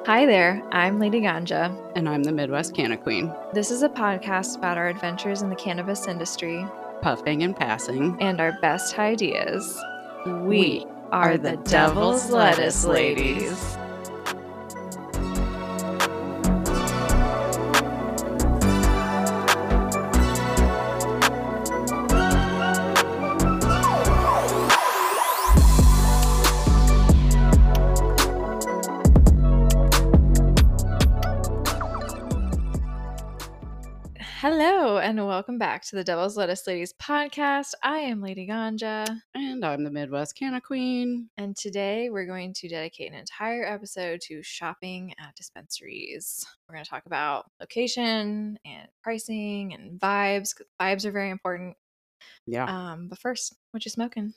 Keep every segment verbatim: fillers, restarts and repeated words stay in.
Hi there, I'm Lady Ganja. And I'm the Midwest Canna Queen. This is a podcast about our adventures in the cannabis industry Puffing and passing. and our best ideas. We, We are, are the, the Devil's Devil's Lettuce Lettuce Ladies. Ladies. Hello, and welcome back to the Devil's Lettuce Ladies podcast. I am Lady Ganja. And I'm the Midwest Canna Queen. And today we're going to dedicate an entire episode to shopping at dispensaries. We're going to talk about location and pricing and vibes. 'Cause vibes are very important. Yeah. Um, but first, what you smoking?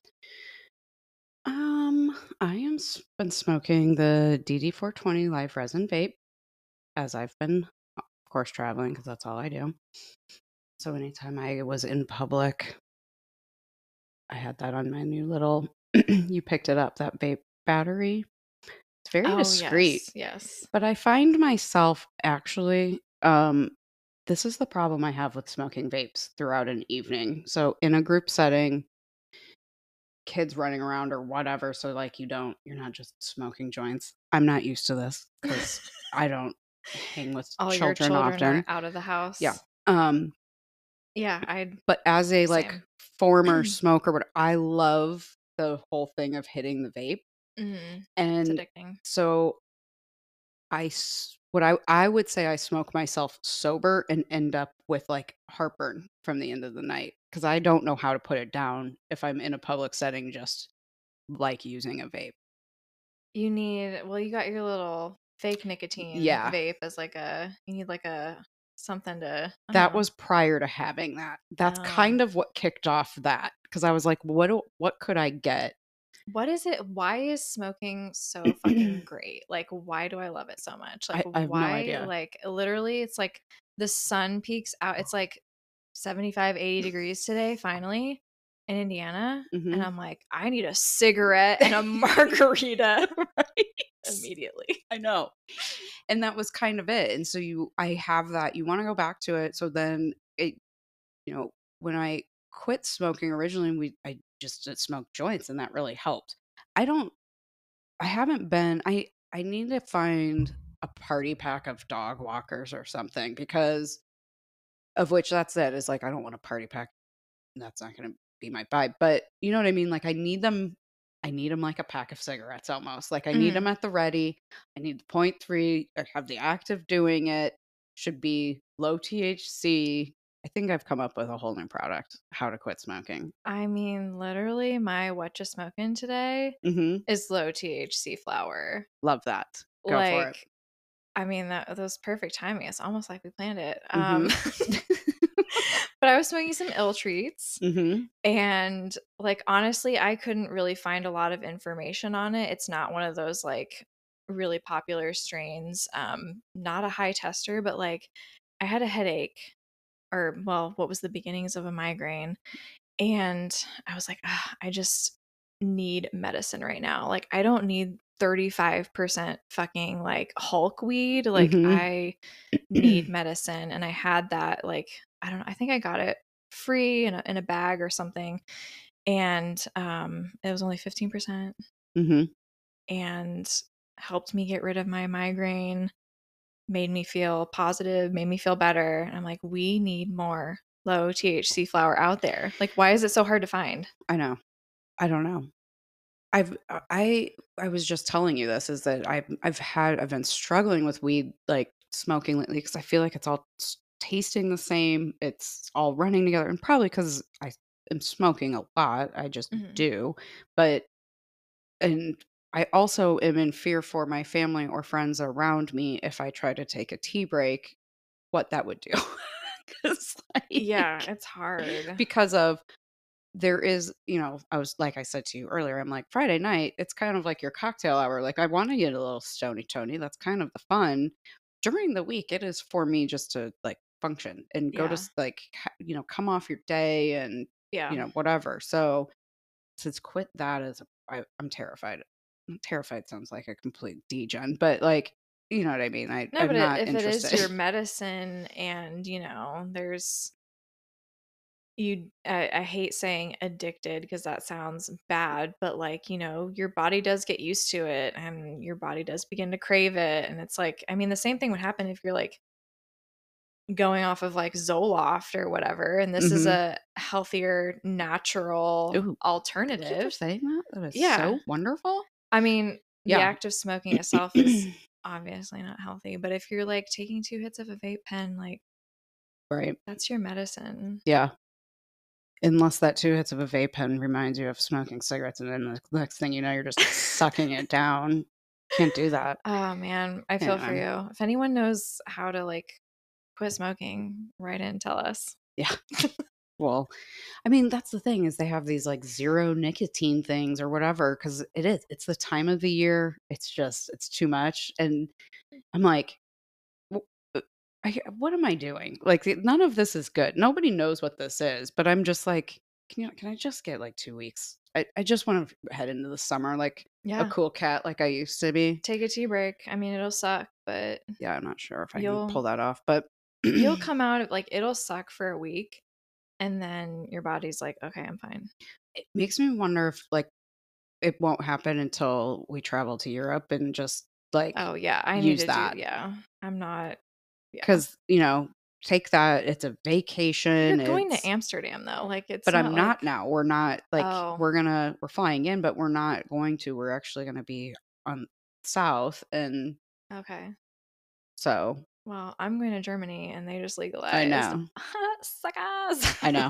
Um, I am s- been smoking the D D four twenty live resin vape as I've been, of course, traveling because that's all I do. So anytime I was in public, I had that on my new little. You picked it up, that vape battery. It's very Oh, discreet. yes, yes. But I find myself actually, um, this is the problem I have with smoking vapes throughout an evening. So in a group setting, kids running around or whatever. So like you don't, you're not just smoking joints. I'm not used to this because I don't hang with All your children children often. are out of the house. Yeah. Um, Yeah, I'd but as a like same. former smoker, but I love the whole thing of hitting the vape. Mm, it's And addicting. so I s- what I I would say I smoke myself sober and end up with like heartburn from the end of the night because I don't know how to put it down if I'm in a public setting, just like using a vape. You need, well, you got your little fake nicotine Yeah, vape as like a, you need like a something to, I don't that know. was prior to having that. That's Oh. kind of what kicked off that because I was like, what do, what could I get? What is it? Why is smoking so fucking great? Like, why do I love it so much? Like, I, I have no why? idea. Like, literally, it's like the sun peaks out. It's like seventy-five, eighty degrees today, finally, in Indiana. Mhm. And I'm like, I need a cigarette and a margarita Right? immediately. I know. And that was kind of it. And so you, I have that. You want to go back to it. So then it, you know, when I quit smoking originally, we I just did smoke joints, and that really helped. I don't. I haven't been. I I need to find a party pack of dog walkers or something because of which that's it. Is like I don't want a party pack. That's not going to be my vibe. But you know what I mean? Like I need them. I need them like a pack of cigarettes almost. Like I need Mhm. them at the ready. I need the point three. I have the active doing it. Should be low T H C. I think I've come up with a whole new product, how to quit smoking. I mean, literally, my what you smoking today Mm-hmm. is low T H C flower. Love that. Go for it. Like, I mean, that, that was perfect timing. It's almost like we planned it. Mhm. Um, but I was smoking some ill treats. Mm-hmm. And like, honestly, I couldn't really find a lot of information on it. It's not one of those like really popular strains. Um, not a high tester, but like I had a headache or well, what was the beginnings of a migraine. And I was like, "Ah, I just need medicine right now. Like, I don't need thirty-five percent fucking like Hulk weed. Like, Mhm. I need medicine." And I had that, like, I don't know, I think I got it free in a, in a bag or something. And um, it was only fifteen percent Mhm. and helped me get rid of my migraine, made me feel positive, made me feel better. And I'm like, we need more low T H C flower out there. Like, why is it so hard to find? I know. I don't know. I've uh, I I was just telling you this is that I've I've had I've been struggling with weed like smoking lately because I feel like it's all s- tasting the same. It's all running together, and probably because I am smoking a lot. I just Mhm. do, but and I also am in fear for my family or friends around me if I try to take a tea break, what that would do. 'Cause, Yeah, like, it's hard. because of there is, you know, I was like I said to you earlier, I'm like Friday night, it's kind of like your cocktail hour. Like I want to get a little stony Tony. That's kind of the fun. During the week, it is for me just to like function and go to Yeah. s- like ha- you know come off your day and Yeah. you know whatever. So since quit that is I, I'm terrified. Terrified sounds like a complete degen, but like you know what I mean? I No, I'm but it, not if it is your interested. medicine and, you know, there's you I, I hate saying addicted because that sounds bad, but like, you know, your body does get used to it and your body does begin to crave it. And it's like, I mean, the same thing would happen if you're like going off of like Zoloft or whatever, and this is Mhm. a healthier, natural Ooh, thank you for alternative. saying that. That is Yeah. so wonderful. I mean, the Yeah. act of smoking itself is obviously not healthy, but if you're like taking two hits of a vape pen, like Right. that's your medicine. Yeah. Unless that two hits of a vape pen reminds you of smoking cigarettes, and then the next thing you know, you're just sucking it down. Can't do that. Oh man, I feel for Anyway, you. If anyone knows how to like quit smoking, write in, tell us. yeah. Well, I mean, that's the thing is they have these like zero nicotine things or whatever because it is. It's the time of the year. It's just it's too much, and I'm like, "W- uh, I, what am I doing? Like, th- none of this is good. Nobody knows what this is, but I'm just like, can you? Can I just get like two weeks? I, I just want to head into the summer like a Yeah. cool cat, like I used to be. Take a tea break. I mean, it'll suck, but Yeah, I'm not sure if I can you'll pull that off, but you'll it come out of like it'll suck for a week and then your body's like, "Okay, I'm fine." makes me wonder if like it won't happen until we travel to Europe and just like Oh, yeah, I need use to do that. yeah. I'm not yeah. 'Cause, you know, take that, it's a You're vacation, going to it's Amsterdam though. Like it's but not I'm not like now, we're not like, oh, we're gonna we're flying in, but we're not going to, we're actually gonna be on south, and okay. so Well, I'm going to Germany and they just I legalized. know, Suckers. I know.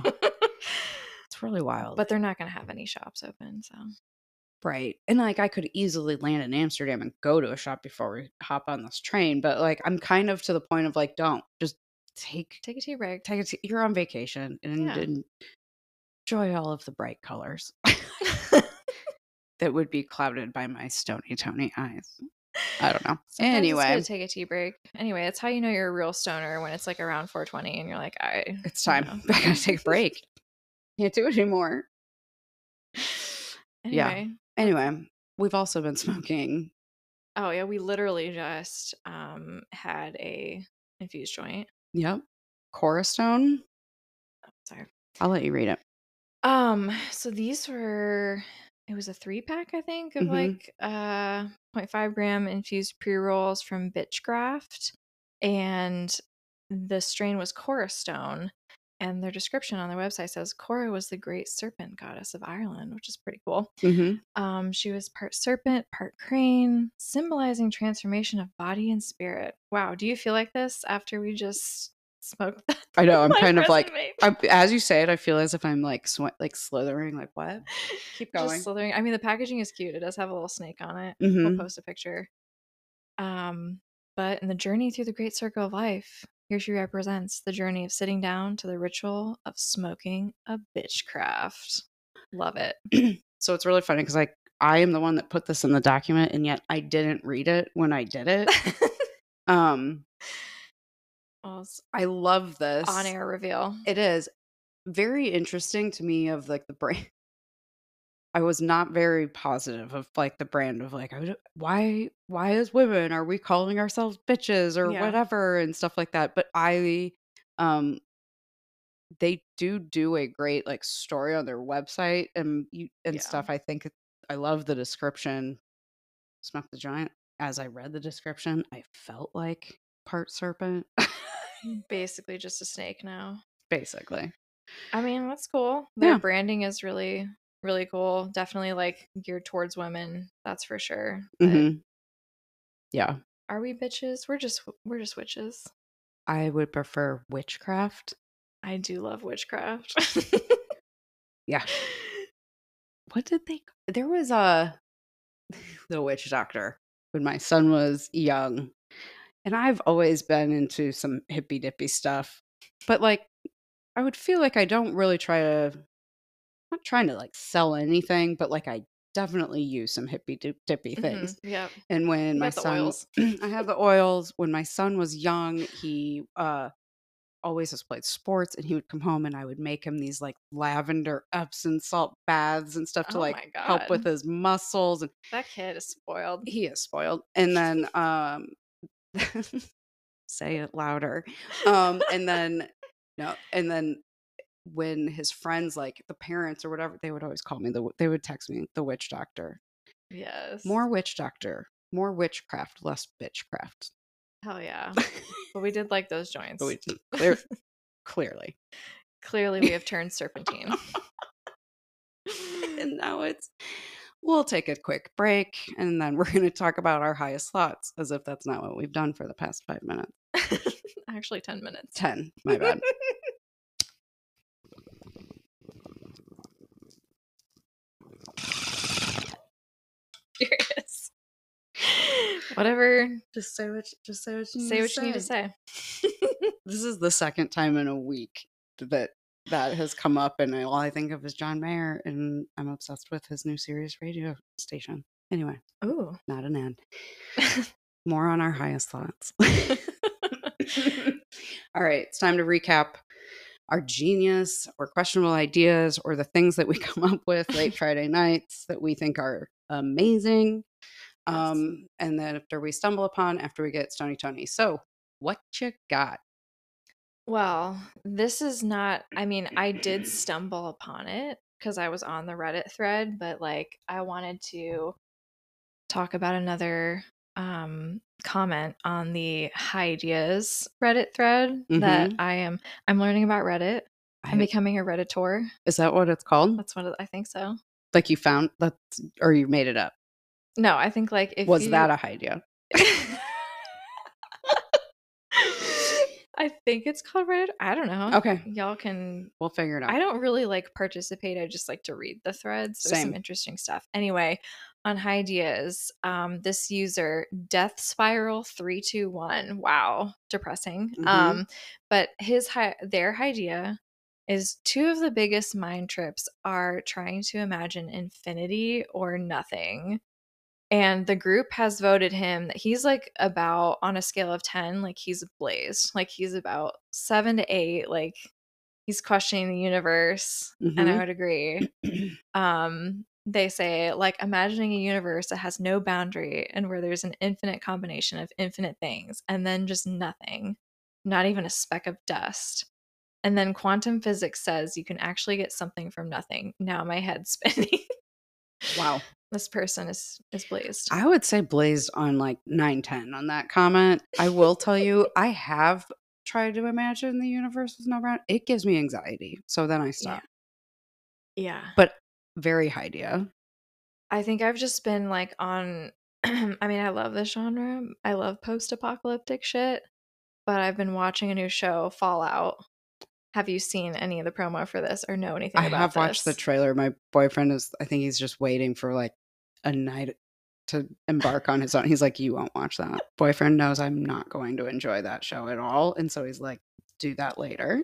It's really wild. But they're not gonna have any shops open, so Right, and, like, I could easily land in Amsterdam and go to a shop before we hop on this train, but, like, I'm kind of to the point of, like, don't, just take take a tea break. take it you're on vacation and Yeah. and enjoy all of the bright colors that would be clouded by my stony Tony eyes. I don't know. Sometimes it's good to Anyway, take a tea break. Anyway, that's how you know you're a real stoner when it's like around four twenty and you're like, I, it's you time. know. I gotta take a break. Can't do it anymore. Yeah. Anyway, Anyway, we've also been smoking. oh yeah, we literally just um had a infused joint. Yep. Corastone. Sorry. I'll let you read it. Um, so these were it was a three pack, I think, of Hmm. like uh zero point five gram infused pre-rolls from Bitchcraft. And the strain was Cora Stone. And their description on their website says Cora was the great serpent goddess of Ireland, which is pretty cool. Hmm. Um, she was part serpent, part crane, symbolizing transformation of body and spirit. Wow, do you feel like this after we just smoked that? I know. I'm live kind of resin like, vape? I'm, as you say it, I feel as if I'm like sw- like slithering. Like what? Keep Just going. slithering. I mean, the packaging is cute. It does have a little snake on it. We'll Hmm. post a picture. Um, but in the journey through the great circle of life, here she represents the journey of sitting down to the ritual of smoking a bitchcraft. Love it. So it's really funny because like I am the one that put this in the document, and yet I didn't read it when I did it. um, Well, it's I love this. on air reveal. It is very interesting to me of like the brand. I was not very positive of like the brand of like I would, why why as women are we calling ourselves bitches or Yeah. whatever and stuff like that. But I um they do do a great like story on their website and you and Yeah. stuff. I think it- I love the description. Smoke the Giant. As I read the description, I felt like part serpent, Basically just a snake now. basically. I mean, that's cool. Their Yeah. branding is really, really cool. Definitely like geared towards women. That's for sure. But Hmm. Yeah. are we bitches? We're just we're just witches. I would prefer witchcraft. I do love witchcraft. Yeah. What did they? There was a the witch doctor when my son was young, and I've always been into some hippy dippy stuff, but like I would feel like I don't really try to not trying to like sell anything, but like I definitely use some hippy dip- dippy Mhm, things. yep. And when You my got the son, oils. I have the oils. When my son was young, he uh always has played sports, and he would come home and I would make him these like lavender Epsom salt baths and stuff to Oh like my help with god. his muscles, and That kid is spoiled. he is spoiled. And then um Say it louder. Um, and then no, and then when his friends, like the parents or whatever, they would always call me the. They would text me the witch doctor. Yes. More witch doctor. More witchcraft. Less bitchcraft. Hell yeah. But we did like those joints. But we clear, clearly. Clearly, we have turned serpentine. And now it's. We'll take a quick break, and then we're going to talk about our highest thoughts, as if that's not what we've done for the past five minutes. Actually, ten minutes. ten. My bad. Serious. Whatever. Just say what. Just say what you need Say to what you need to say. say. This is the second time in a week that that has come up, and all I think of is John Mayer, and I'm obsessed with his new Sirius radio station. Anyway, Ooh. not an end. More on our highest thoughts. All right, it's time to recap our genius or questionable ideas or the things that we come up with late Friday nights that we think are amazing. Yes. Um, and then after we stumble upon after we get Stony Tony. So what you got? Well, this is not, I mean, I did stumble upon it because I was on the Reddit thread, but like I wanted to talk about another um comment on the Ideas Reddit thread that Mhm. I am I'm learning about Reddit. I'm I- becoming a Redditor. Is that what it's called? That's what it- I think so. Like you found that, or you made it up? No, I think like if Was you that a idea? I think it's called Reddit. I don't know. Okay. Y'all can We'll figure it out. I don't really like participate. I just like to read the threads. There's Same. some interesting stuff. Anyway, on Ideas, um, this user, Death Spiral three two one. Wow, depressing. Mhm. Um, but his hi- their idea is two of the biggest mind trips are trying to imagine infinity or nothing. And the group has voted him that he's like about on a scale of ten, like he's blazed. Like he's about seven to eight. Like he's questioning the universe. And I Mhm. would agree. Um, they say, like, imagining a universe that has no boundary and where there's an infinite combination of infinite things and then just nothing, not even a speck of dust. And then quantum physics says you can actually get something from nothing. Now my head's spinning. Wow. This person is is blazed. I would say blazed on like nine ten on that comment. I will tell you, I have tried to imagine the universe with no bound. It gives me anxiety. So then I stop. Yeah. But very idea. I think I've just been like on I mean, I love this genre. I love post-apocalyptic shit, but I've been watching a new show, Fallout. Have you seen any of the promo for this or know anything I about have watched the this? trailer. My boyfriend is, I think he's just waiting for like a night to embark on his own. He's like, you won't watch that. Boyfriend knows I'm not going to enjoy that show at all. And so he's like, do that later.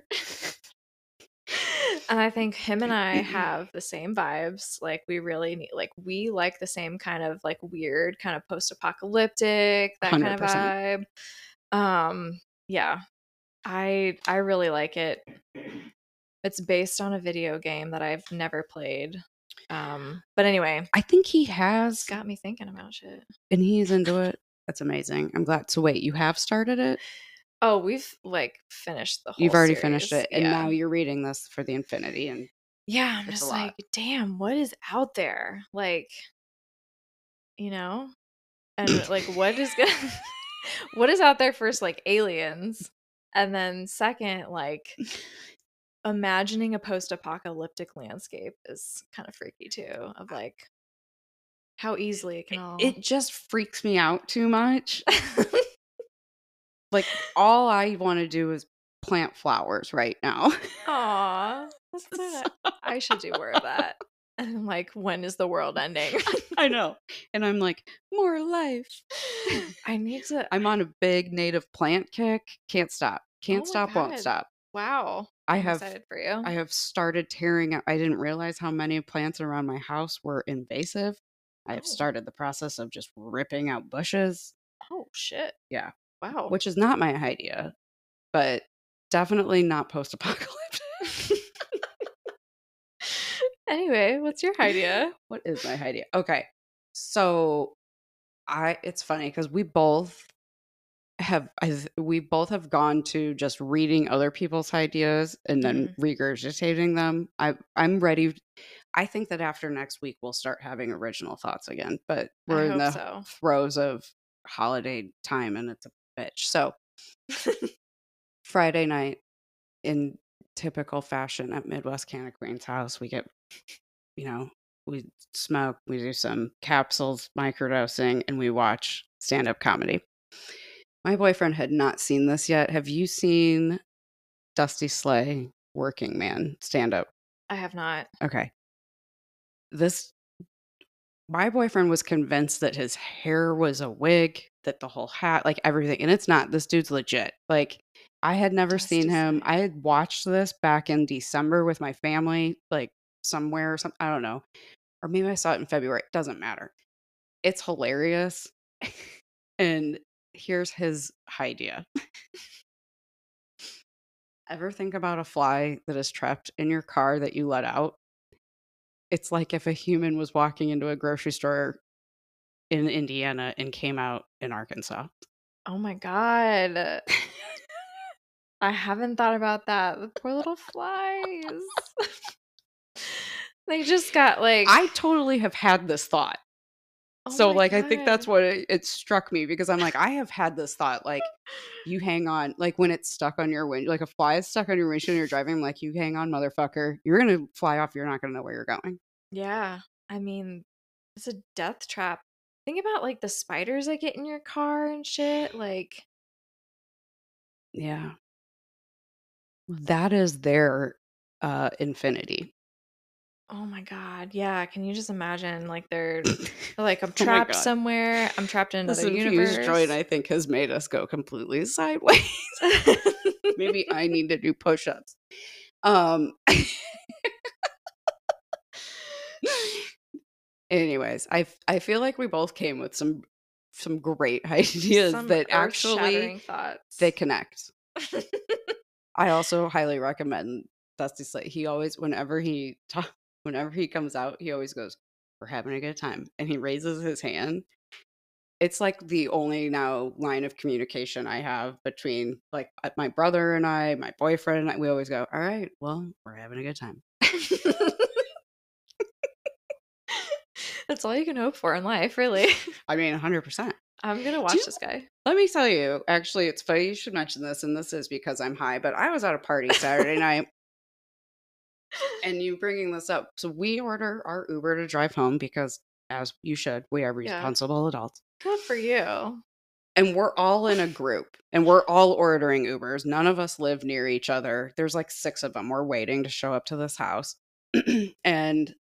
And I think him and I have the same vibes. Like we really need, like we like the same kind of like weird, kind of post-apocalyptic, that kind one hundred percent. of vibe. Um, yeah, I I really like it. It's based on a video game that I've never played. Um, but anyway, I think he has, it's got me thinking about shit. and he's into it. That's amazing. I'm glad. So wait, you have started it? Oh, we've like finished the whole You've already series. finished it, and Yeah. now you're reading this for the infinity. And Yeah, I'm It's a just lot. like, damn, what is out there? Like, you know? And like what is gonna what is out there first, like aliens? And then second, like imagining a post-apocalyptic landscape is kind of freaky too, of like how easily it can all it just freaks me out too much. Like all I want to do is plant flowers right now. Aw, that's so nice. I should do more of that. And like, when is the world ending? I know. And I'm like, more life. I need to. I'm on a big native plant kick. Can't stop. Can't Oh my stop, won't God. stop. Wow. I I'm have excited for you. I have started tearing out. I didn't realize how many plants around my house were invasive. I have Oh. started the process of just ripping out bushes. Oh shit. Yeah. Wow. Which is not my idea, but definitely not post-apocalyptic. Anyway, what's your idea? What is my idea? Okay. So I it's funny because we both have I, we both have gone to just reading other people's ideas and then Mm, regurgitating them. I I'm ready. I think that after next week we'll start having original thoughts again, but I we're in hope the so. throes of holiday time and it's a bitch. So Friday night, in typical fashion at Midwest Canna Queen's house, we get, you know, we smoke, we do some capsules, microdosing, and we watch stand up comedy. My boyfriend had not seen this yet. Have you seen Dusty Slay, Working Man stand up? I have not. Okay. This, my boyfriend was convinced that his hair was a wig, that the whole hat, like everything. And it's not. This dude's legit. Like, I had never seen Dusty him. Slay. I had watched this back in December with my family, like somewhere or something. I don't know. Or maybe I saw it in February. Doesn't matter. It's hilarious. And here's his idea. Ever think about a fly that is trapped in your car that you let out? It's like if a human was walking into a grocery store in Indiana and came out in Arkansas. Oh my god. I haven't thought about that. The poor little flies. They just got like I totally have had this thought. oh So, my like, I think that's god. what it, it struck me because I'm like, I have had this thought. Like, you hang on, like when it's stuck on your wind, like a fly is stuck on your windshield and you're driving, I'm like, you hang on, motherfucker. You're going to fly off. You're not going to know where you're going. Yeah. I mean, it's a death trap. Think about like the spiders that get in your car and shit. Like, Yeah. That is their uh, infinity. oh my god. Yeah. Can you just imagine? Like they're, they're like, I'm Oh my trapped God. somewhere. I'm trapped in This another infused joint, universe. I think, has made us go completely sideways. Maybe I need to do push ups. Um, anyways, I, f- I feel like we both came with some some great ideas Some that earth actually shattering thoughts. they connect. I also highly recommend Dusty Slate. He always, whenever he ta- whenever he comes out, he always goes, "We're having a good time," and he raises his hand. It's like the only now line of communication I have between like uh, my brother and I, my boyfriend and I. We always go, "All right, well, we're having a good time." That's all you can hope for in life, really. I mean, one hundred percent. I'm gonna Do watch you, this guy. let me tell you, actually, it's funny you should mention this, and this is because I'm high, but I was at a party Saturday night, and you bringing this up. So we order our Uber to drive home because, as you should, we are Yeah. responsible adults. Good for you. And we're all in a group and we're all ordering Ubers. None of us live near each other. There's like six of them. We're waiting to show up to this house. And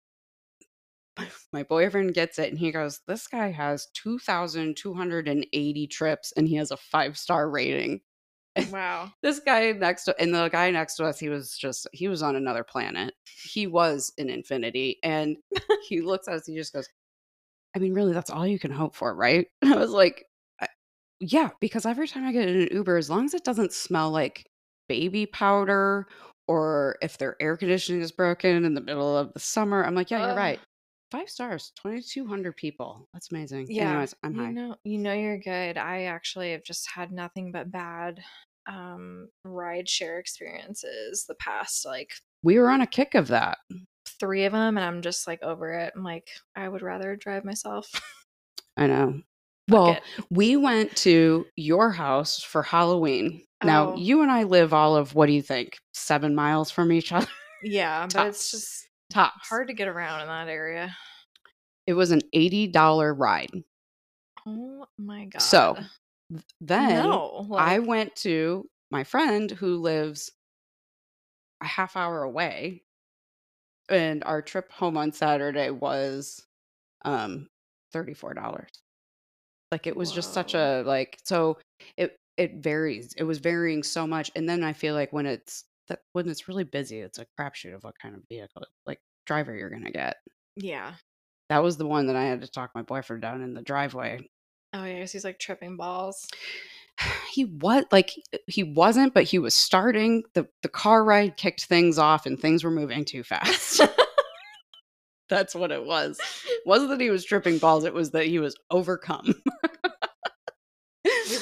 my boyfriend gets it and he goes, "This guy has two thousand two hundred eighty trips and he has a five star rating." Wow. This guy next to, and the guy next to us, he was just, he was on another planet. He was an infinity. And he looks at us, he just goes, "I mean, really, that's all you can hope for, right?" I was like, "I- yeah, because every time I get in an Uber, as long as it doesn't smell like baby powder or if their air conditioning is broken in the middle of the summer, I'm like, yeah, you're Ugh. right. Five stars, twenty-two hundred people. That's amazing." Yeah. Anyways, I'm You high. know, you know you're good. I actually have just had nothing but bad um ride share experiences the past like We were on a kick of that. three of them and I'm just like over it. I'm like I would rather drive myself. I know. Fuck Well, it. we went to your house for Halloween. Now, Oh, you and I live all of, what do you think, seven miles from each other? yeah, but it's Tops. just Tops. hard to get around in that area. It was an eighty dollars ride. Oh my god. So th- then No, I like went to my friend who lives a half hour away, and our trip home on Saturday was um thirty-four dollars. Like it was just such whoa. a like so it it varies. It was varying so much. And then I feel like when it's that when it's really busy, it's a crapshoot of what kind of vehicle like driver you're gonna get. Yeah. That was the one that I had to talk my boyfriend down in the driveway. Oh yeah, 'cause he's like tripping balls. He was like he wasn't, but he was starting. The the car ride kicked things off and things were moving too fast. That's what it was. It wasn't that he was tripping balls, it was that he was overcome. We've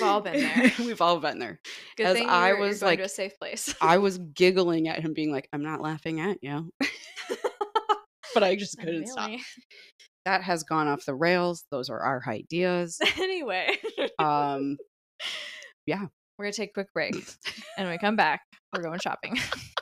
all been there. We've all been there. Good As thing I you're, was you're going like, to a safe place. I was giggling at him, being like, I'm not laughing at you. But I just couldn't really? stop. That has gone off the rails. Those are our ideas. Anyway. Um, yeah. We're going to take a quick break. And when we come back, we're going shopping.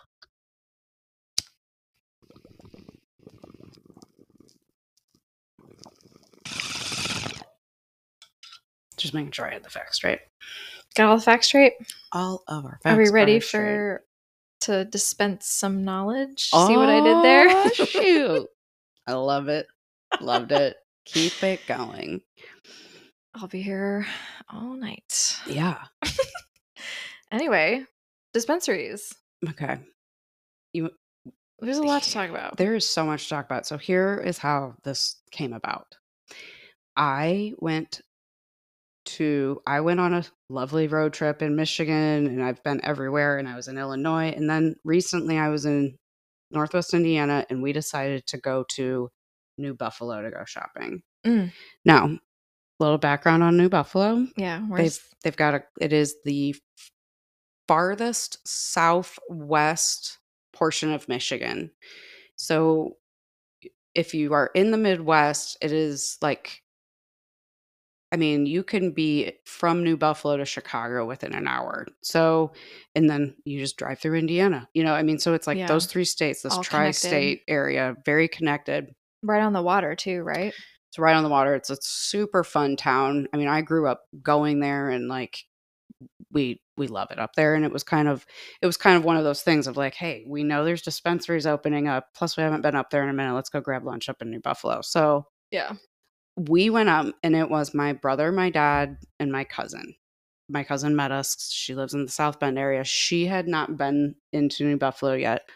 Just making sure I had the facts straight. Got all the facts straight? All of our facts Are we ready are for to dispense some knowledge? Oh, See what I did there? Shoot. I love it. Loved it. Keep it going. I'll be here all night. Yeah. Anyway, dispensaries. Okay. You There's a lot to talk about. There is so much to talk about. So here is how this came about. I went to I went on a lovely road trip in Michigan, and I've been everywhere, and I was in Illinois, and then recently I was in Northwest Indiana, and we decided to go to New Buffalo to go shopping. Mm. Now, little background on New Buffalo. Yeah, they've they've got a it is the farthest southwest portion of Michigan. So if you are in the Midwest, it is like, I mean, you can be from New Buffalo to Chicago within an hour. So, and then you just drive through Indiana, you know, I mean, so it's like Yeah. those three states, this All tri-state area, very connected. Right on the water too, right? It's right on the water. It's a super fun town. I mean, I grew up going there, and like we we love it up there. And it was kind of it was kind of one of those things of like, hey, we know there's dispensaries opening up. Plus, we haven't been up there in a minute. Let's go grab lunch up in New Buffalo. So yeah, we went up, and it was my brother, my dad, and my cousin. My cousin met us. She lives in the South Bend area. She had not been into New Buffalo yet.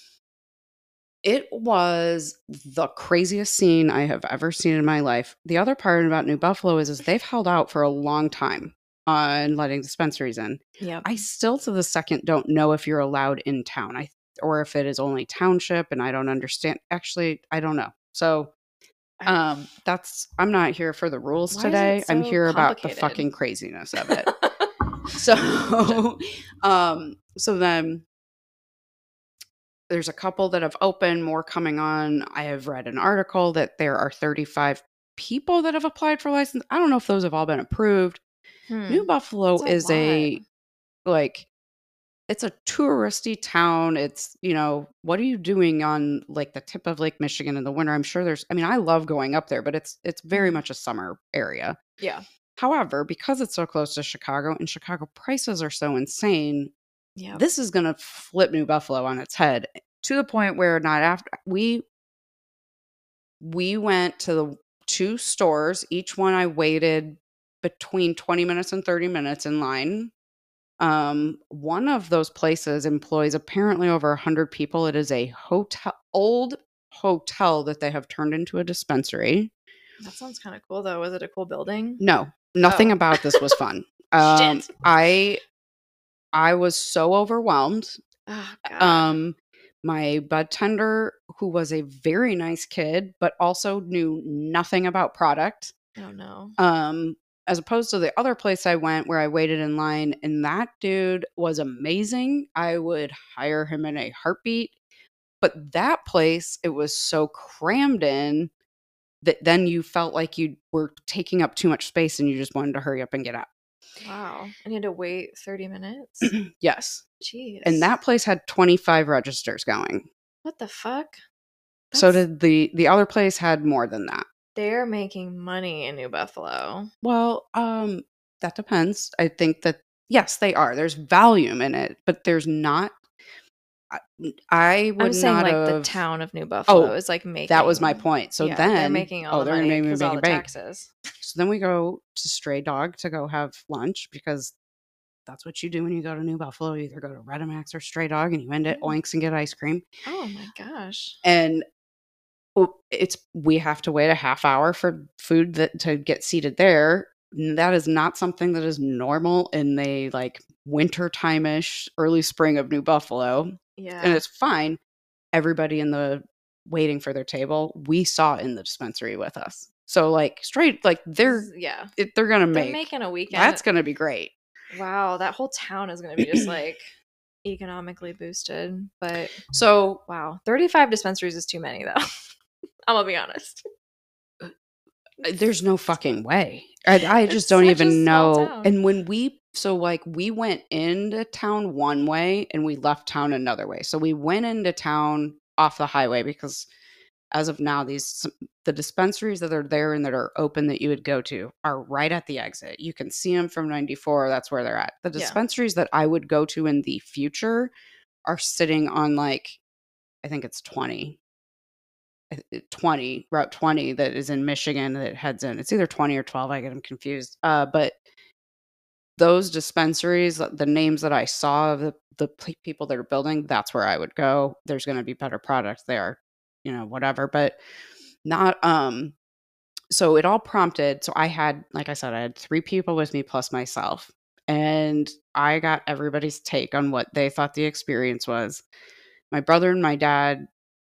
It was the craziest scene I have ever seen in my life. The other part about New Buffalo is, is they've held out for a long time on letting dispensaries in. yeah. I still to the second don't know if you're allowed in town, I or if it is only township, and I don't understand. Actually, I don't know. So um, that's I'm not here for the rules Why today. is it so I'm here about the complicated? fucking craziness of it. So, um, so then there's a couple that have opened, more coming on. I have read an article that there are thirty-five people that have applied for license. I don't know if those have all been approved. Hmm. New Buffalo That's a is a lot. like it's a touristy town. It's, you know, what are you doing on like the tip of Lake Michigan in the winter? I'm sure there's I mean, I love going up there, but it's it's very much a summer area. Yeah. However, because it's so close to Chicago, and Chicago prices are so insane, Yeah. this is going to flip New Buffalo on its head to the point where not after we we went to the two stores. Each one I waited between twenty minutes and thirty minutes in line. Um, one of those places employs apparently over one hundred people. It is a hotel, old hotel that they have turned into a dispensary. That sounds kind of cool though. Was it a cool building? No, nothing Oh. about this was fun. Um, Shit. I I was so overwhelmed. Oh, God. Um, my bud tender, who was a very nice kid, but also knew nothing about product. Oh no. Um, as opposed to the other place I went where I waited in line, and that dude was amazing. I would hire him in a heartbeat. But that place, it was so crammed in that then you felt like you were taking up too much space, and you just wanted to hurry up and get out. Wow. And you had to wait thirty minutes? Yes. Jeez. And that place had twenty-five registers going. What the fuck? So That's- did the the other place had more than that. They're making money in New Buffalo. Well, um, that depends. I think that yes, they are. There's volume in it, but there's not. I, I would I'm saying not like have, the town of New Buffalo is like making. That was my point. So yeah, then they're making all oh, the they're money gonna make me because all make the a bank. taxes. So then we go to Stray Dog to go have lunch, because that's what you do when you go to New Buffalo. You either go to Redemax or Stray Dog, and you end at Oh. Oinks and get ice cream. Oh my gosh. And well, it's we have to wait a half hour for food that to get seated there. That is not something that is normal in the like winter time-ish, early spring of New Buffalo. Yeah. And it's fine. Everybody in the waiting for their table, we saw in the dispensary with us. So like straight, like they're yeah, it, they're gonna they're make making a weekend. That's gonna be great. Wow, that whole town is gonna be just like economically boosted. But so wow, thirty-five dispensaries is too many though. I'm gonna be honest. There's no fucking way. I, I just It's don't such a even small know. town. And when we, so like we went into town one way and we left town another way. So we went into town off the highway because as of now, these, the dispensaries that are there and that are open that you would go to are right at the exit. You can see them from ninety-four. That's where they're at. The Yeah. dispensaries that I would go to in the future are sitting on like, I think it's twenty. twenty route twenty that is in Michigan that heads in. It's either twenty or twelve. I get them confused. Uh, but those dispensaries, the names that I saw of the, the p- people that are building, that's where I would go. There's going to be better products there, you know, whatever, but not, um, so it all prompted. So I had, like I said, I had three people with me plus myself, and I got everybody's take on what they thought the experience was. My brother and my dad,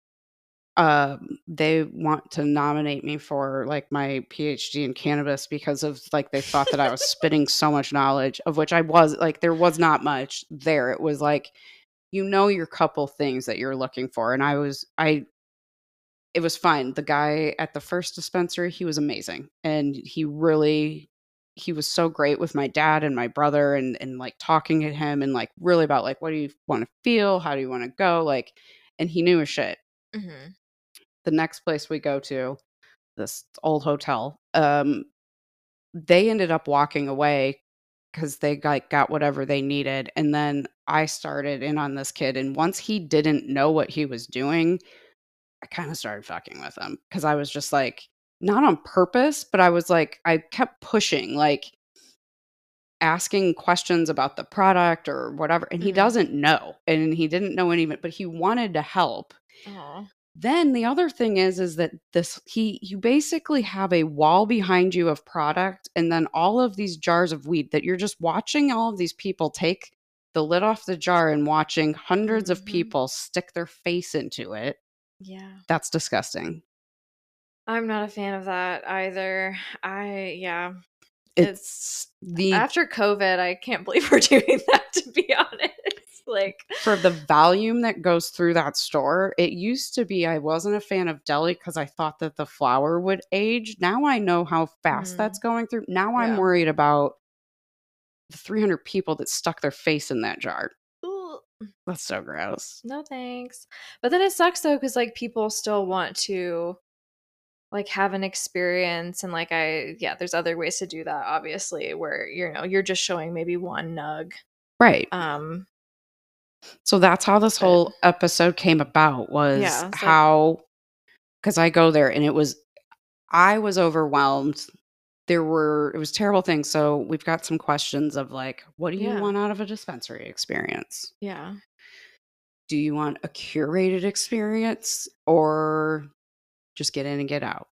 um they want to nominate me for like my PhD in cannabis because of like they thought that I was spitting so much knowledge, of which I was like there was not much there. It was like, you know, your couple things that you're looking for, and I was I it was fine. The guy at the first dispensary, he was amazing, and he really he was so great with my dad and my brother, and and like talking to him and like really about like, what do you want to feel, how do you want to go, like, and he knew his shit. Mm-hmm. The next place we go to, this old hotel, um, they ended up walking away because they got, got whatever they needed. And then I started in on this kid. And once he didn't know what he was doing, I kind of started fucking with him because I was just like, not on purpose, but I was like, I kept pushing, like asking questions about the product or whatever. And he Mhm. doesn't know. And he didn't know any of it, but he wanted to help. Aw. Then the other thing is is that this he you basically have a wall behind you of product, and then all of these jars of weed that you're just watching all of these people take the lid off the jar and watching hundreds of Mhm. people stick their face into it. Yeah. That's disgusting. I'm not a fan of that either. I yeah. It's the After COVID, I can't believe we're doing that, to be honest. Like for the volume that goes through that store, it used to be I wasn't a fan of deli because I thought that the flour would age. Now I know how fast Mhm. that's going through. Now I'm Yeah. worried about the three hundred people that stuck their face in that jar. Ooh, That's so gross. no thanks. But then it sucks though, because like people still want to like have an experience, and like I yeah, there's other ways to do that, obviously, where you know you're just showing maybe one nug. Right. Um So that's how this but whole episode came about, was yeah, it's like how, because I go there and it was, I was overwhelmed. There were, it was terrible things. So we've got some questions of like, what do you yeah. want out of a dispensary experience? Yeah. Do you want a curated experience or just get in and get out?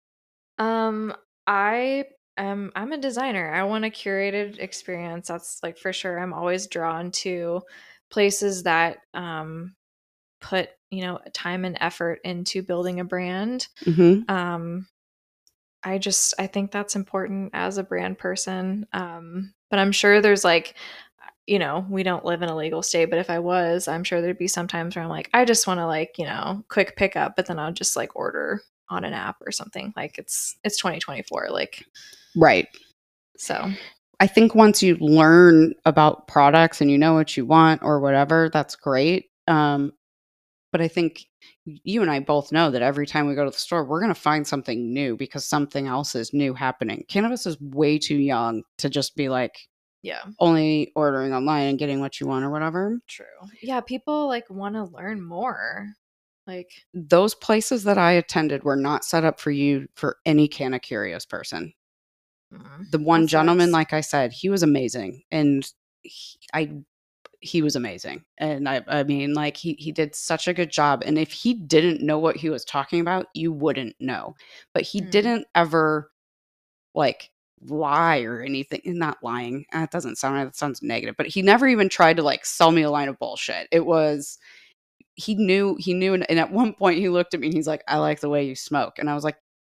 Um, I am I'm a designer. I want a curated experience. That's like for sure. I'm always drawn to places that um put, you know, time and effort into building a brand. Mm-hmm. Um I just I think that's important as a brand person. Um but I'm sure there's like you know, we don't live in a legal state, but if I was, I'm sure there'd be some times where I'm like, I just want to like, you know, quick pickup, but then I'll just like order on an app or something. Like it's it's twenty twenty-four, like Right. so. I think once you learn about products and you know what you want or whatever, that's great. Um, but I think you and I both know that every time we go to the store, we're going to find something new because something else is new happening. Cannabis is way too young to just be like Yeah, only ordering online and getting what you want or whatever. true. Yeah, people like want to learn more. Like Those places that I attended were not set up for you for any kind of curious person. mm, The one that gentleman, sucks. like I said, he was amazing, and he, I he was amazing. And I I mean, like he he did such a good job. And if he didn't know what he was talking about, you wouldn't know. But he Mm, didn't ever like lie or anything. Not lying. That doesn't sound right. That sounds negative. But he never even tried to like sell me a line of bullshit. It was he knew he knew and, and at one point he looked at me and he's like, I like the way you smoke. And I was like,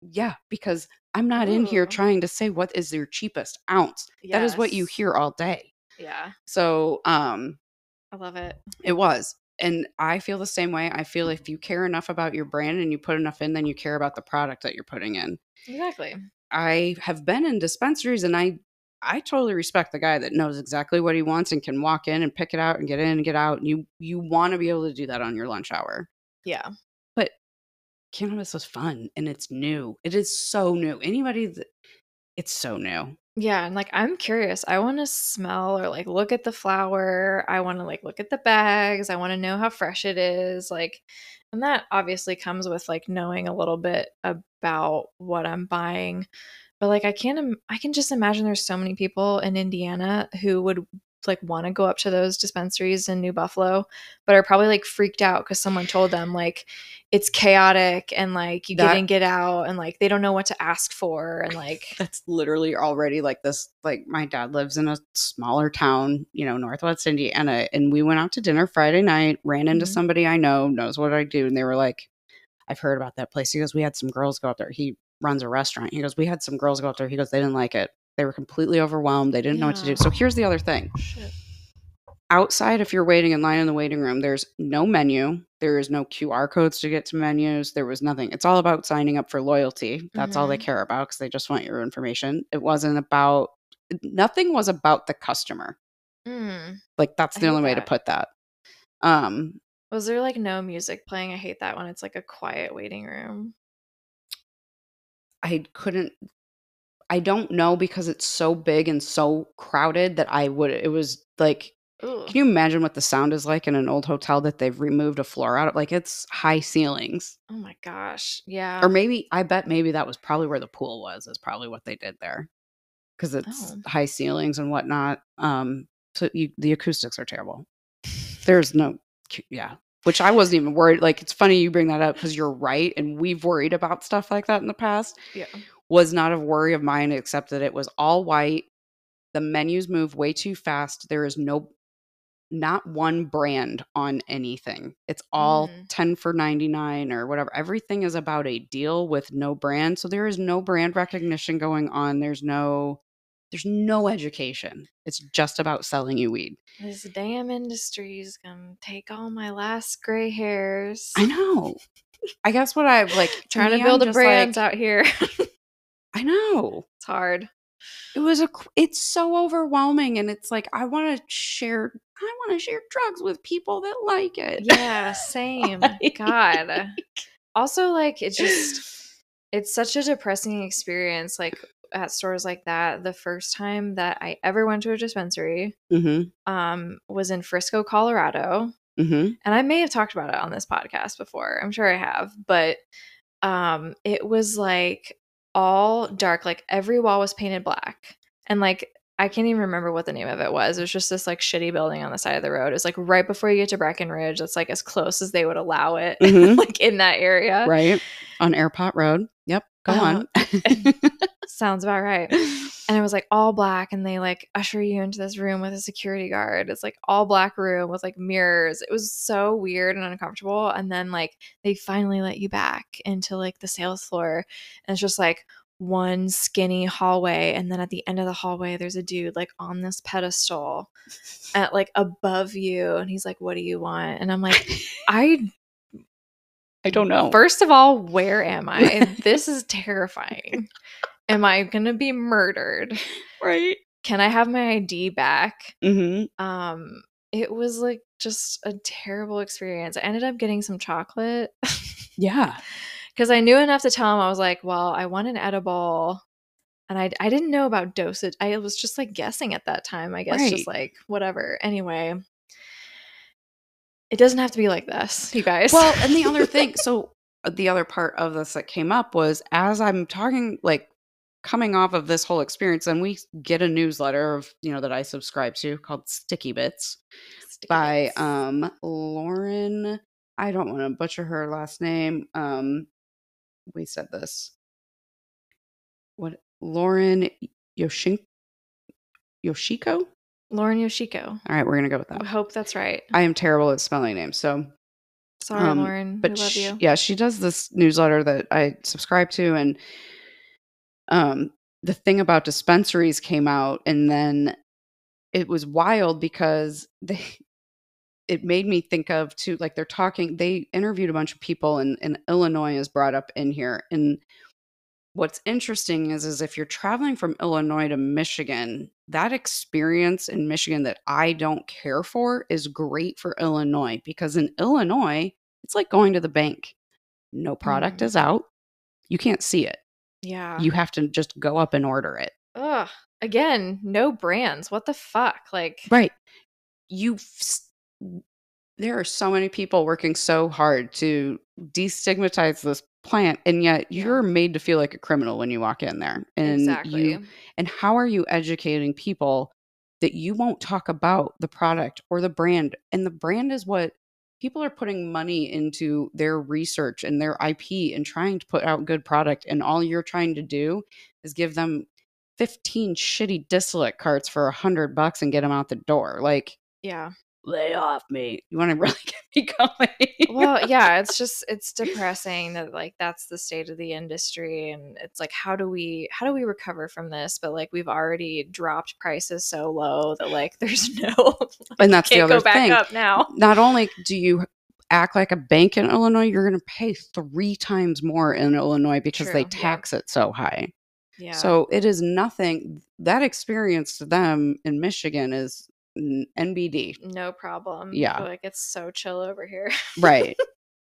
Yeah, because I'm not in here Ooh. trying to say what is your cheapest ounce. That is what you Yes. hear all day. Yeah. So, um, I love it. it was. And I feel the same way. I feel if you care enough about your brand and you put enough in, then you care about the product that you're putting in. Exactly. I have been in dispensaries and I I totally respect the guy that knows exactly what he wants and can walk in and pick it out and get in and get out. And you you want to be able to do that on your lunch hour. Yeah. But cannabis is fun and it's new. It is so new. Anybody that it's so new. Yeah, and like I'm curious. I want to smell or like look at the flower. I want to like look at the bags. I want to know how fresh it is. Like, and that obviously comes with like knowing a little bit about what I'm buying. But like I can't im- I can just imagine there's so many people in Indiana who would like want to go up to those dispensaries in New Buffalo, but are probably like freaked out because someone told them like it's chaotic and like you get That in, get out, and like they don't know what to ask for, and like that's literally already like this. Like my dad lives in a smaller town, you know, Northwest Indiana, and we went out to dinner Friday night, ran into Mhm. somebody I know, knows what I do, and they were like, I've heard about that place. He goes, we had some girls go up there. He runs a restaurant. He goes, we had some girls go up there. He goes, they didn't like it. They were completely overwhelmed. They didn't know what to do. Yeah. So here's the other thing. Shit. Outside, if you're waiting in line in the waiting room, there's no menu. There is no Q R codes to get to menus. There was nothing. It's all about signing up for loyalty. That's all they Mhm. care about because they just want your information. It wasn't about, nothing was about the customer. Mm, Like that's I the hate only way to that. put that. Um, Was there like no music playing? I hate that when it's like a quiet waiting room. I couldn't I don't know because it's so big and so crowded that I would it was like Ooh. can you imagine what the sound is like in an old hotel that they've removed a floor out of? Like it's high ceilings. Oh my gosh. Or Yeah. maybe I bet maybe that was probably where the pool was, is probably what they did there. Because it's Oh. high ceilings and whatnot. Um so you, the acoustics are terrible. There's no yeah. Which I wasn't even worried. Like it's funny you bring that up because you're right. And we've worried about stuff like that in the past. Yeah. Was not a worry of mine, except that it was all white. The menus move way too fast. There is no not one brand on anything. It's all Mm. ten for ninety-nine or whatever. Everything is about a deal with no brand. So there is no brand recognition going on. There's no there's no education. It's just about selling you weed. This damn industry's gonna take all my last gray hairs. I know. I guess what I like to Trying to me, build I'm a just brands like, out here. I know. It's hard. It was a cr- it's so overwhelming and it's like I want to share I want to share drugs with people that like it. Yeah, same. Like- God. Also, like, it just, it's such a depressing experience, like, at stores like that. The first time that I ever went to a dispensary Mhm. um, was in Frisco, Colorado. Mhm. And I may have talked about it on this podcast before. I'm sure I have. But um, it was, like, all dark. Like, every wall was painted black. And, like, I can't even remember what the name of it was. It was just this like shitty building on the side of the road. It was like right before you get to Breckenridge. That's like as close as they would allow it, Mhm. like in that area. Right. On Airpot Road. Yep. Go Uh, on. Sounds about right. And it was like all black, and they like usher you into this room with a security guard. It's like all black room with like mirrors. It was so weird and uncomfortable. And then like they finally let you back into like the sales floor, and it's just like one skinny hallway, and then at the end of the hallway there's a dude like on this pedestal at like above you, and he's like, what do you want? And I'm like, I I don't know. First of all, where am I? This is terrifying. Am I gonna be murdered? Right. Can I have my I D back? Mhm. Um it was like just a terrible experience. I ended up getting some chocolate. Yeah. Because I knew enough to tell him. I was like, well, I want an edible. And I, I didn't know about dosage. I was just like guessing at that time, I guess, Right. just like whatever. Anyway, it doesn't have to be like this, you guys. Well, and the other thing, so uh, the other part of this that came up was as I'm talking, like coming off of this whole experience, and we get a newsletter of, you know, that I subscribe to called Sticky Bits Sticky by bits. um Lauren. I don't want to butcher her last name. Um, we said this. What Lauren Yoshin Yoshiko? Lauren Yoshiko. All right, we're gonna go with I that. hope that's right. I am terrible at spelling names, so Sorry, Um, Lauren. We but love sh you. yeah, she does this newsletter that I subscribe to, and um, the thing about dispensaries came out, and then it was wild because they it made me think of too, like they're talking, they interviewed a bunch of people, and, and Illinois is brought up in here. And what's interesting is, is if you're traveling from Illinois to Michigan, that experience in Michigan that I don't care for is great for Illinois, because in Illinois, it's like going to the bank. No product Mhm. is out. You can't see it. Yeah. You have to just go up and order it. Ugh. Again, no brands. What the fuck? Like, Right. You there are so many people working so hard to destigmatize this plant, and yet yeah, you're made to feel like a criminal when you walk in there. And exactly. you and how are you educating people that you won't talk about the product or the brand? And the brand is what people are putting money into, their research and their I P, and trying to put out good product, and all you're trying to do is give them fifteen shitty distillate carts for a hundred bucks and get them out the door. Like, Yeah. lay off me. You want to really get me going? Well, yeah, it's just it's depressing that like that's the state of the industry, and it's like how do we how do we recover from this? But like we've already dropped prices so low that like there's no like, And that's the can't other go back thing. up now. Not only do you act like a bank in Illinois, you're going to pay three times more in Illinois because True. they Yeah. tax it so high. Yeah. So it is nothing. That experience to them in Michigan is n- N B D. No problem. Yeah. They're like it's so chill over here. Right.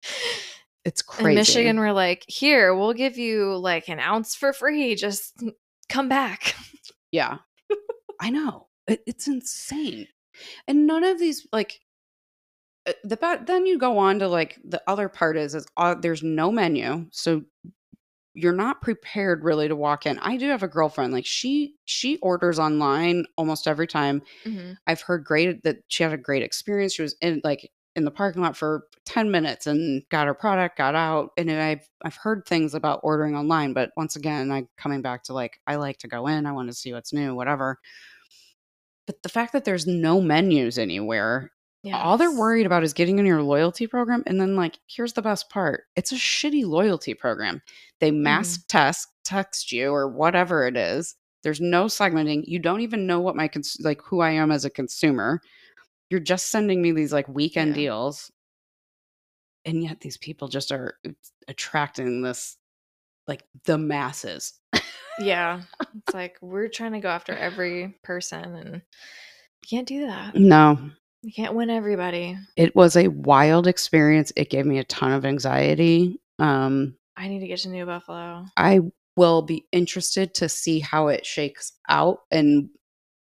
It's crazy. In Michigan, we're like, here, we'll give you like an ounce for free. Just come back. Yeah. I know. It, it's insane. And none of these, like, uh, the but then you go on to like the other part is is uh, there's no menu, so you're not prepared really to walk in. I do have a girlfriend, like she she orders online almost every time. Mm-hmm. I've heard great that she had a great experience. She was in like in the parking lot for ten minutes and got her product, got out. And I've I've heard things about ordering online, but once again, I coming back to like I like to go in, I want to see what's new, whatever. But the fact that there's no menus anywhere, all they're Yes. worried about is getting in your loyalty program. And then, like, here's the best part, it's a shitty loyalty program. They mask test, text you or whatever it is. There's no segmenting. You don't even know what my, cons- like, who I am as a consumer. You're just sending me these, like, weekend Yeah. deals. And yet these people just are attracting this, like, the masses. Yeah. It's like we're trying to go after every person, and you can't do that. No. You can't win everybody. It was a wild experience. It gave me a ton of anxiety. Um, I need to get to New Buffalo. I will be interested to see how it shakes out. And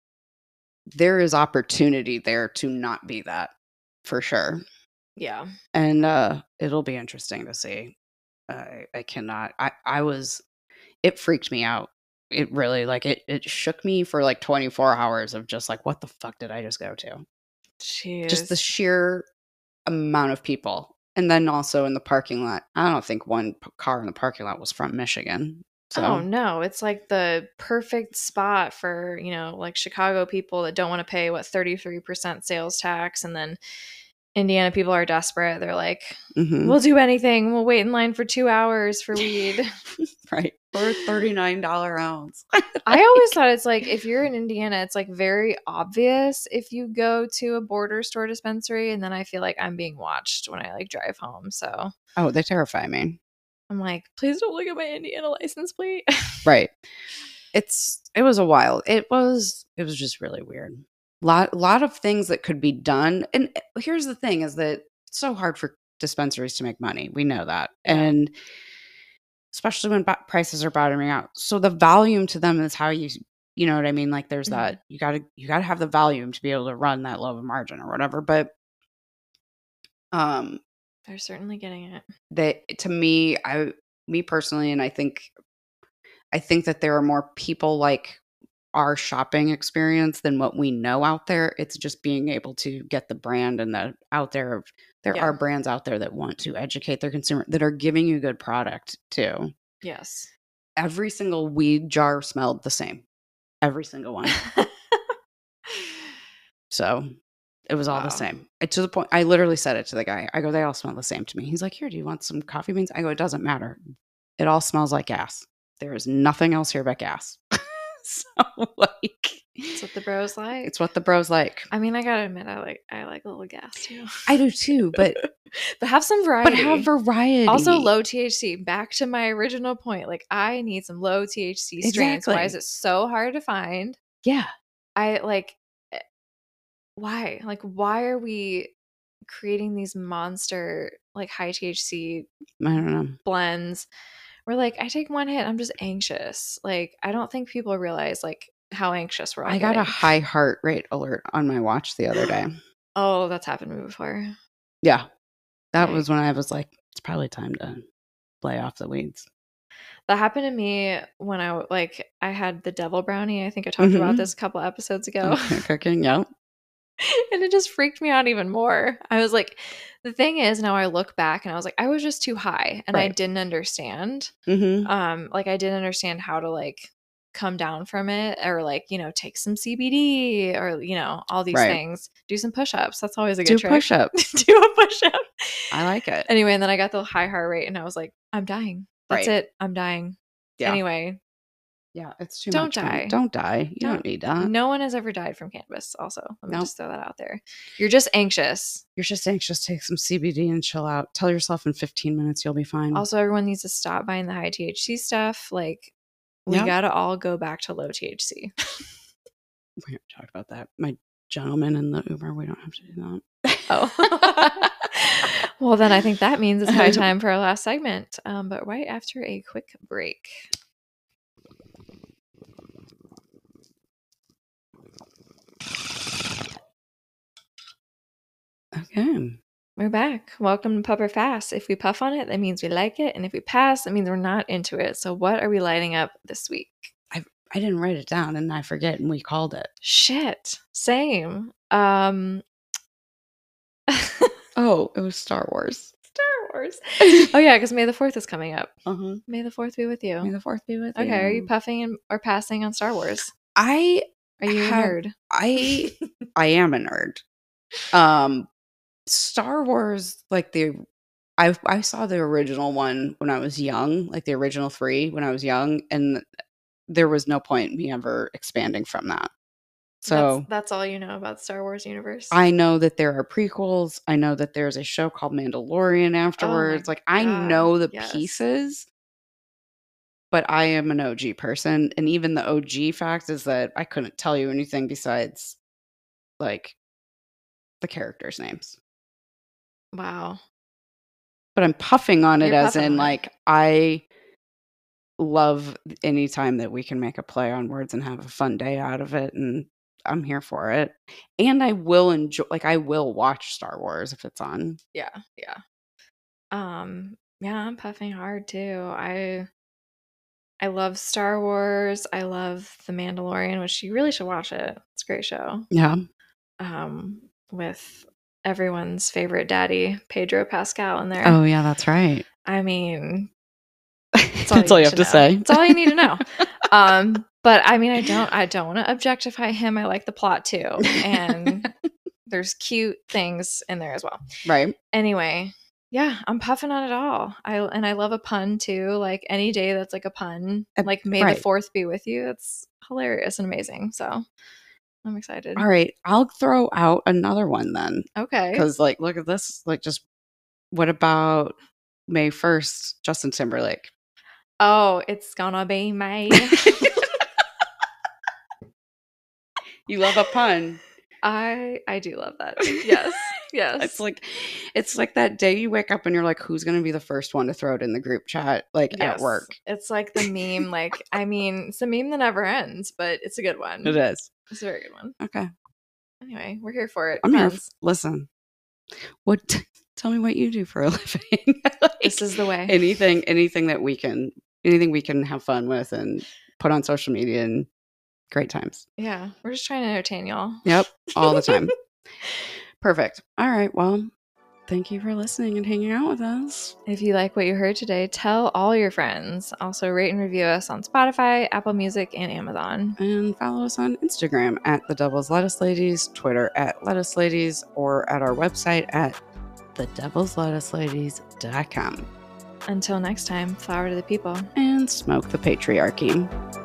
there is opportunity there to not be that, for sure. Yeah. And uh, it'll be interesting to see. I, I cannot. I, I was, it freaked me out. It really, like, it, it shook me for like twenty-four hours of just like, what the fuck did I just go to? Jeez. Just the sheer amount of people. And then also in the parking lot, I don't think one p- car in the parking lot was from Michigan. So, oh no, it's like the perfect spot for, you know, like Chicago people that don't want to pay what thirty-three percent sales tax, and then Indiana people are desperate. They're like, mhm. we'll do anything. We'll wait in line for two hours for weed. Right. For a thirty-nine dollars ounce. I always thought it's like if you're in Indiana, it's like very obvious if you go to a border store dispensary, and then I feel like I'm being watched when I like drive home. So Oh, they terrify me. I'm like, please don't look at my Indiana license plate. Right. It's it was a while. It was it was just really weird. Lot lot of things that could be done. And here's the thing is that it's so hard for dispensaries to make money. We know that. Yeah. And especially when ba- prices are bottoming out. So the volume to them is how you, you know what I mean? Like there's Mhm. that, you gotta, you gotta have the volume to be able to run that low of a margin or whatever. But, um, They're certainly getting it. they, to me, I, me personally, and I think, I think that there are more people like our shopping experience than what we know out there. It's just being able to get the brand and the out there. There Yeah. are brands out there that want to educate their consumer, that are giving you good product too. Yes. Every single weed jar smelled the same. Every single one. So It was all Wow. the same. It, to the point, I literally said it to the guy. I go, they all smell the same to me. He's like, here, do you want some coffee beans? I go, it doesn't matter. It all smells like gas. There is nothing else here but gas. So like, That's what the bros like. it's what the bros like. I mean, I gotta admit, I like I like a little gas too. I do too, but but have some variety. but have variety. Also, low T H C. Back to my original point. Like, I need some low T H C strains. Exactly. Why is it so hard to find? Yeah. I like. Why? Like, why are we creating these monster like high T H C I don't know. blends? We're like, I take one hit, I'm just anxious. Like, I don't think people realize like how anxious we're all I got getting. a high heart rate alert on my watch the other day. Oh, that's happened to me before. Yeah. That Right. was when I was like, it's probably time to lay off the weeds. That happened to me when I like I had the devil brownie. I think I talked Mhm. about this a couple episodes ago. Okay, cooking, yep. And it just freaked me out even more. I was like, the thing is, now I look back and I was like, I was just too high and I Right. didn't understand. Mm-hmm. Um, like I didn't understand how to like come down from it or like, you know, take some C B D or, you know, all these Right. things. Do some push-ups. That's always a good Do trick. push-ups. Do a push-up. I like it. Anyway, and then I got the high heart rate and I was like, I'm dying. That's Right. it. I'm dying. Yeah. Anyway, Yeah, it's too Don't much. man. die. Don't die. You don't, Don't- need that. no one has ever died from cannabis. Also, let me Nope. just throw that out there. You're just anxious. You're just anxious. Take some C B D and chill out. Tell yourself in fifteen minutes you'll be fine. Also, everyone needs to stop buying the high T H C stuff. Like, we Yep. gotta all go back to low T H C. We haven't talked about that. My gentleman in the Uber, we don't have to do that. Oh. Well, then I think that means it's high time for our last segment. Um, but right after a quick break. Okay. We're back. Welcome to Puff or Fast. If we puff on it, that means we like it. And if we pass, that means we're not into it. So what are we lighting up this week? I didn't write it down and I forget and we called it. Shit. Same. Um Oh, it was Star Wars. Star Wars. Oh yeah, because May the fourth is coming up. Uh-huh. May the fourth be with you. May the fourth be with you. Okay, are you puffing and, or passing on Star Wars? I Are you have- a nerd? I I am a nerd. Um Star Wars, like the I I saw the original one when I was young, like the original three when I was young, and there was no point in me ever expanding from that. So that's, that's all you know about the Star Wars universe. I know that there are prequels. I know that there's a show called Mandalorian afterwards. like I God, know the yes. pieces, but I am an O G person, and even the O G fact is that I couldn't tell you anything besides like the characters' names. Wow. But I'm puffing on it You're as puffing in on it. like I love any time that we can make a play on words and have a fun day out of it, and I'm here for it. And I will enjoy like I will watch Star Wars if it's on. Yeah, yeah. Um, yeah, I'm puffing hard too. I I love Star Wars. I love The Mandalorian, which you really should watch it. It's a great show. Yeah. Um, with everyone's favorite daddy, Pedro Pascal, in there. Oh yeah, that's right. I mean, That's all all you need have to know. say. That's all you need to know. Um, but I mean, I don't, I don't want to objectify him. I like the plot too, and there's cute things in there as well. Right. Anyway, yeah, I'm puffing on it all. I and I love a pun too. Like any day that's like a pun, Uh, like May right. the fourth be with you. It's hilarious and amazing. So I'm excited. All right. I'll throw out another one then. Okay. Because like look at this. Like just what about May first, Justin Timberlake? Oh, it's gonna be May. You love a pun. I I do love that. Yes. Yes. It's like it's like that day you wake up and you're like, who's gonna be the first one to throw it in the group chat, like at Yes. work? It's like the meme. Like, I mean, it's a meme that never ends, but it's a good one. It is. It's a very good one. Okay. Anyway, we're here for it. I'm here. f- Depends. Listen. What tell me what you do for a living. Like, This is the way. anything anything that we can anything we can have fun with and put on social media and great times. Yeah, we're just trying to entertain y'all. Yep. All the time. Perfect. All right. Well, thank you for listening and hanging out with us. If you like what you heard today, tell all your friends. Also, rate and review us on Spotify, Apple Music, and Amazon. And follow us on Instagram at The Devil's Lettuce Ladies, Twitter at Lettuce Ladies, or at our website at the devils lettuce ladies dot com. Until next time, flower to the people. And smoke the patriarchy.